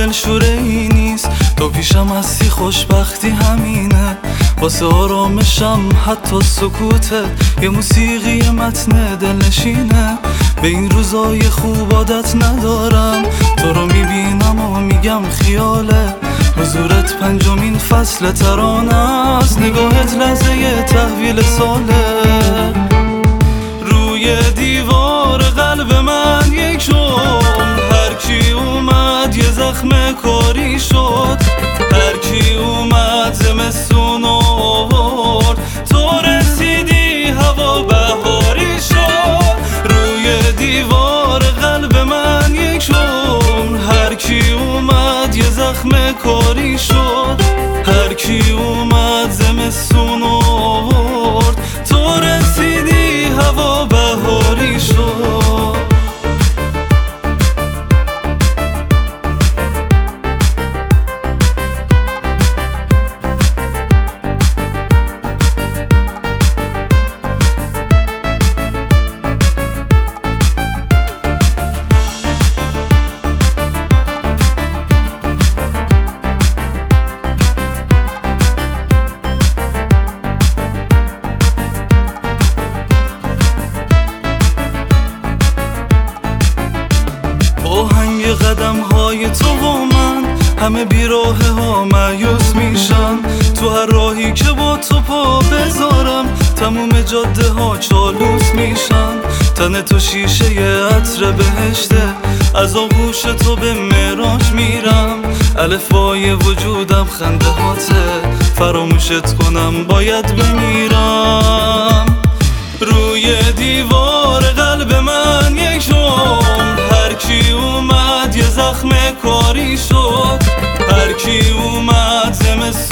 دلشوره ای نیست، تو پیشم هستی خوشبختی همینه. واسه آرامشم حتی سکوته یه موسیقی متن دلنشینه. به این روزای خوب عادت ندارم، تو رو میبینم و میگم خیاله. حضورت پنجمین فصل ترانه است، نگاهت لحظه تحویل ساله. روی دیوار قلب من یک شد، هر کی اومد یه زخم کاری شد. هر کی اومد زمستون آورد، تو رسیدی هوا بهاری شد. روی دیوار قلب من یک شد، هر کی اومد یه زخم کاری شد. هر کی اومد زمستون آورد، تو رسیدی هوا بهاری شد. آهنگ قدم های تو و من، همه بیراه ها مایوس میشن. تو هر راهی که با تو پا بذارم، تموم جاده ها چالوس میشن. تن تو شیشه عطر بهشته، از آغوش تو به معراج میرم. الفبای وجودم خنده هاته، فراموشت کنم باید بمیرم. روی دیوار قلب من یک شد، هر کی اومد یه زخم کاری شد. هر کی اومد زمستون